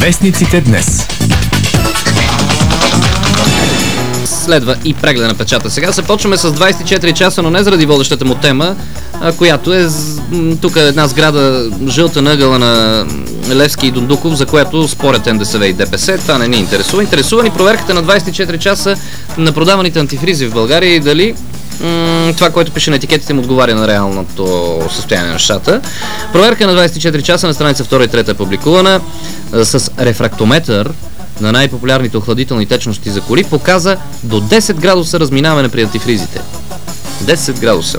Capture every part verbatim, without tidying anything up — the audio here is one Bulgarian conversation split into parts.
Вестниците днес. Следва и преглед на печата. Сега започваме с двайсет и четири часа, но не заради водещата му тема, която е тук една сграда, жълта на ъгъла на Левски и Дондуков, за която спорят Н Д С В и Д П С. Това не ни интересува. Интересува ни проверката на двайсет и четири часа на продаваните антифризи в България и дали м- това, което пише на етикетите, му отговаря на реалното състояние на нещата. Проверка на двайсет и четири часа на страница втора и трета е публикувана с рефрактометър на най-популярните охладителни течности за коли, показа до десет градуса разминаване при антифризите. десет градуса.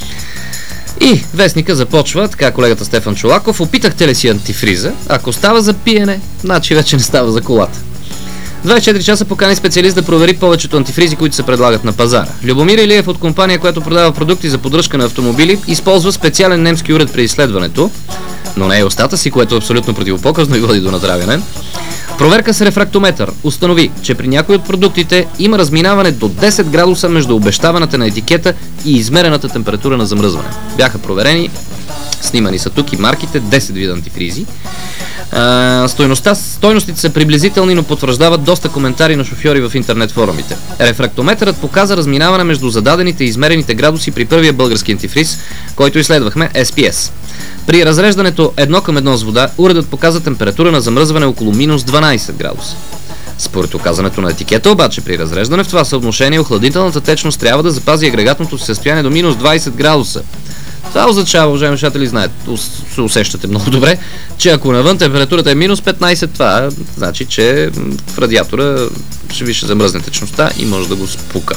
И вестника започва, така колегата Стефан Чолаков: опитахте ли си антифриза? Ако става за пиене, значи вече не става за колата. двайсет и четири часа покани специалист да провери повечето антифризи, които се предлагат на пазара. Любомир Илиев от компания, която продава продукти за поддръжка на автомобили, използва специален немски уред при изследването, но не е устата си, което е абсолютно противопоказно и води до натравяне. Проверка с рефрактометър установи, че при някои от продуктите има разминаване до десет градуса между обещаваната на етикета и измерената температура на замръзване. Бяха проверени, снимани са тук и марките, десет вида антифризи. А, стойността, стойностите са приблизителни, но потвърждават доста коментари на шофьори в интернет форумите. Рефрактометърът показа разминаване между зададените и измерените градуси при първия български антифриз, който изследвахме, Ес Пи Ес. При разреждането едно към едно с вода, уредът показа температура на замръзване около минус дванайсет градуса. Според указането на етикета обаче, при разреждане в това съотношение охладителната течност трябва да запази агрегатното си състояние до минус двайсет градуса. Това означава, уважаеми слушатели, знаят, се усещате много добре, че ако навън температурата е минус петнайсет, това значи, че в радиатора ще ви ще замръзне течността и може да го спука.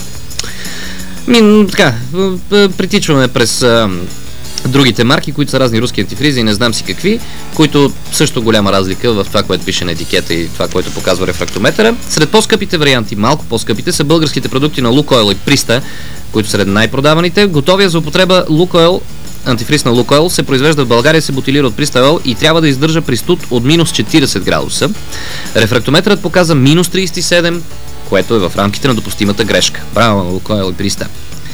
Мин, така, притичваме през а, другите марки, които са разни руски антифризи и не знам си какви, които също голяма разлика в това, което пише на етикета и това, което показва рефрактометъра. Сред по-скъпите варианти, малко по-скъпите, са българските продукти на Лукойл и Приста, които са сред най-продаваните. Готовия за употреба Лукойл, антифриз на Лукойл, се произвежда в България, се бутилира от Приста Ойл и трябва да издържа при студ от минус четирийсет градуса. Рефрактометърът показа минус трийсет и седем, което е в рамките на допустимата грешка. Браво на Лукойл и Приста.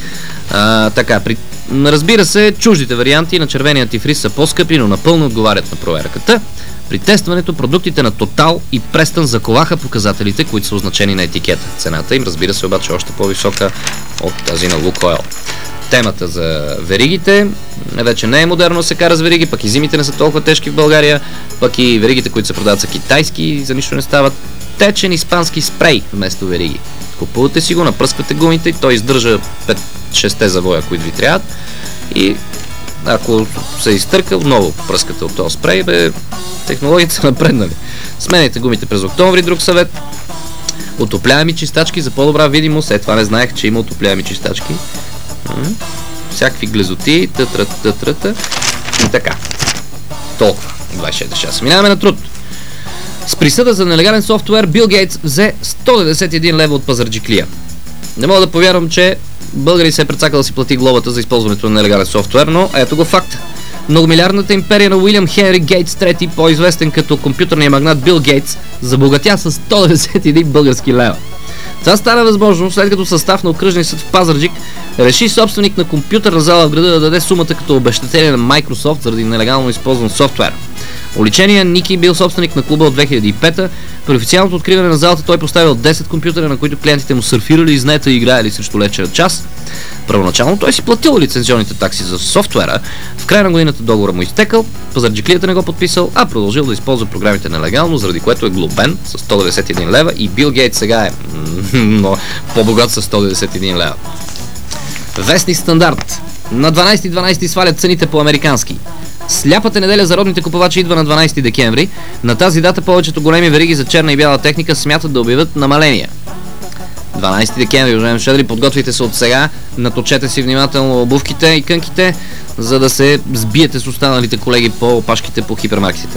А, така, при... разбира се, чуждите варианти на червения антифриз са по-скъпи, но напълно отговарят на проверката. При тестването продуктите на Тотал и Престън заковаха показателите, които са означени на етикета. Цената им, разбира се, обаче още по-висока от тази на Лукойл. Темата за веригите вече не е модерно да се кара с вериги, пък и зимите не са толкова тежки в България, пък и веригите, които се продават, са китайски, за нищо не стават. Течен испански спрей вместо вериги. Купувате си го, напръсквате гумите и той издържа пет-шест завоя, които ви трябват, и ако се изтърка, отново пръскате от този спрей. Бе, технологиите са напреднали. Сменяйте гумите през октомври, друг съвет. Отопляеми чистачки за по-добра видимост. Е, това не знаех, че има отопляеми чистачки. М-м. Всякакви глезоти, тътрата, тътрата. И така. Толкова. двайсет и четири часа. Минаваме на труд. С присъда за нелегален софтуер Бил Гейтс взе сто деветдесет и един лева от пазарджиклия. Не мога да повярвам, че българин се е прецакал да си плати глобата за използването на нелегален софтуер, но ето го факт. Многомилиардната империя на Уилям Хенри Гейтс трети, по-известен като компютърния магнат Бил Гейтс, забогатя с сто деветдесет и един български лева. Това стана възможно, след като състав на окръжния съд в Пазарджик реши собственик на компютърна зала в града да даде сумата като обезщетение на Microsoft заради нелегално използван софтуер. Уличения Ники бил собственик на клуба от две хиляди и пета. При официалното откриване на залата той поставил десет компютъра, на които клиентите му сърфирали из нета и играели срещу лечен час. Първоначално той си платил лицензионните такси за софтуера. В края на годината договора му изтекал, пазарджиклията не го подписал, а продължил да използва програмите нелегално, заради което е глобен с сто деветдесет и един лева, и Бил Гейтс сега е но по-богат с сто деветдесет и един лева. Вестник Стандарт. На дванайсети дванайсети свалят цените по американски. Сляпата неделя за родните купувачи идва на дванайсети декември. На тази дата повечето големи вериги за черна и бяла техника смятат да обявят намаления. дванайсети декември, уважаеми слушатели, подготвите се от сега, наточете си внимателно обувките и кънките, за да се сбиете с останалите колеги по опашките по хипермаркетите.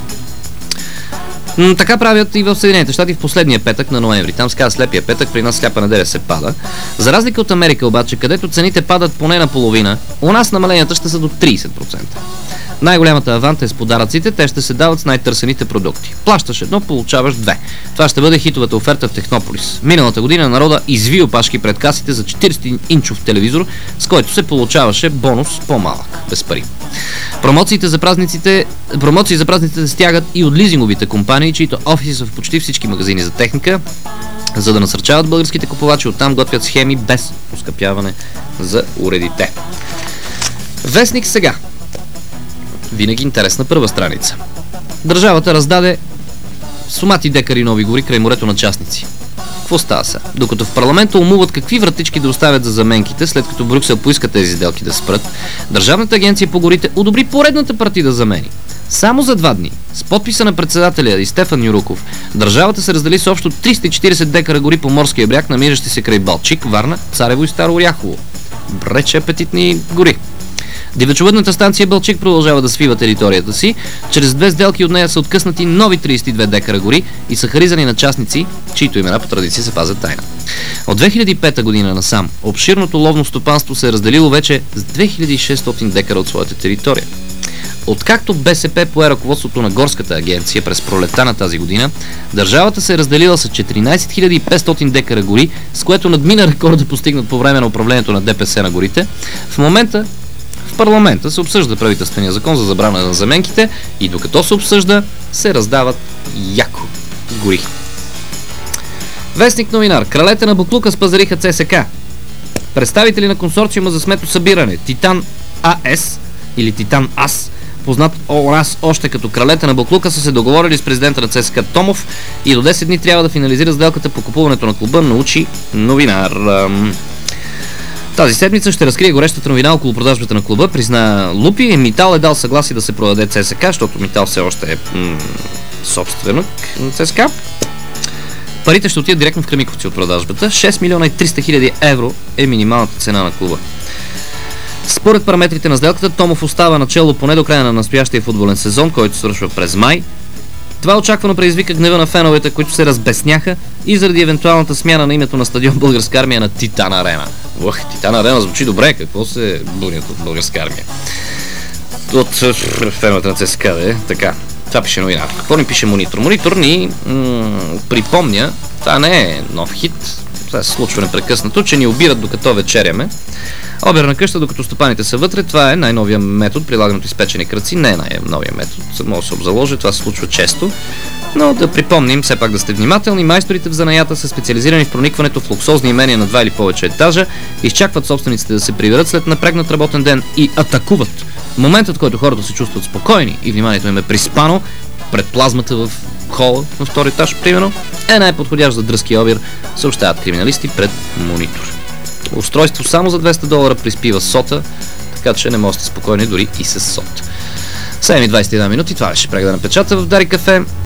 М- така правят и в Съединените щати в последния петък на ноември. Там се казва слепия петък, при нас сляпа неделя се пада. За разлика от Америка обаче, където цените падат поне на половина, у нас намаленията ще са до трийсет процента. Най-голямата аванта е с подаръците, те ще се дават с най-търсените продукти. Плащаш едно, получаваш две. Това ще бъде хитовата оферта в Технополис. Миналата година народа изви опашки пред касите за четиридесет-инчов телевизор, с който се получаваше бонус по-малък, без пари. Промоциите за празниците, промоции за празниците стягат и от лизинговите компании, чието офиси са в почти всички магазини за техника, за да насърчават българските купувачи, оттам готвят схеми без оскъпяване за уредите. Вестник Сега. Винаги интересна първа страница. Държавата раздаде стомати декари нови гори край морето на частници. Какво става сега? Докато в парламента умуват какви вратички да оставят за заменките, след като Брюксел поиска тези сделки да спрат, Държавната агенция по горите одобри поредната партида замени. Само за два дни, с подписа на председателя и Стефан Юруков, държавата се раздели с общо триста и четиридесет декара гори по морския бряг, намиращи се край Балчик, Варна, Царево и Старо Оряхово. Брече апетитни гори. Дивечовъдната станция Балчик продължава да свива територията си. Чрез две сделки от нея са откъснати нови тридесет и две декара гори и са харизани на частници, чието имена по традиция се пазят тайна. От две хиляди и пета година насам обширното ловно стопанство се е разделило вече с две хиляди и шестстотин декара от своята територия. Откакто БСП пое ръководството на горската агенция през пролетта на тази година, държавата се е разделила с четиринадесет хиляди и петстотин декара гори, с което надмина рекорда постигнат по време на управлението на ДПС на горите. В момента в парламента се обсъжда правителствения закон за забрана на заменките и докато се обсъжда, се раздават яко гори. Вестник Новинар. Кралете на буклука спазариха ЦСК. Представители на консорциума за сметосъбиране Титан АС или Титан АС, познат у нас още като кралете на буклука, са се договорили с президента на ЦСКА Томов и до десет дни трябва да финализира сделката по купуването на клуба, научи Новинар. Тази седмица ще разкрие горещата новина около продажбата на клуба, призна Лупи. Митал е дал съгласие да се продаде ЦСКА, защото Митал все още е м- собственик на ЦСКА. Парите ще отидат директно в Кремиковци от продажбата. шест милиона и триста хиляди евро е минималната цена на клуба. Според параметрите на сделката, Томов остава начело поне до края на настоящия футболен сезон, който свършва през май. Това очаквано предизвика гнева на феновете, които се разбесняха и заради евентуалната смяна на името на стадион Българска армия на Титан Арена. Ох, Титан Арена звучи добре, какво се бунят от Българска армия? От феновете на ЦСКА, де, така. Това пише новина. Какво ни пише Монитор? Монитор ни м- припомня, това не е нов хит, това се случва непрекъснато, че ни обират докато вечеряме. Обир на къща, докато стопаните са вътре, това е най-новия метод, прилаган от изпечени кръци. Не е най-новия метод, може да се обзаложи, това се случва често. Но да припомним, все пак да сте внимателни, майсторите в занаята са специализирани в проникването в луксозни имения на два или повече етажа, изчакват собствениците да се приберат след напрегнат работен ден и атакуват. Моментът, в който хората се чувстват спокойни и вниманието им е приспано пред плазмата в хола на втори етаж, примерно, е най-подходящ за дръзки обир, съобщават криминалисти пред Монитор. Устройство само за двеста долара приспива сота, така че не можете спокойни дори и с сот. седем и двадесет и една минути, това беше прегледа на печата в Дарик кафе.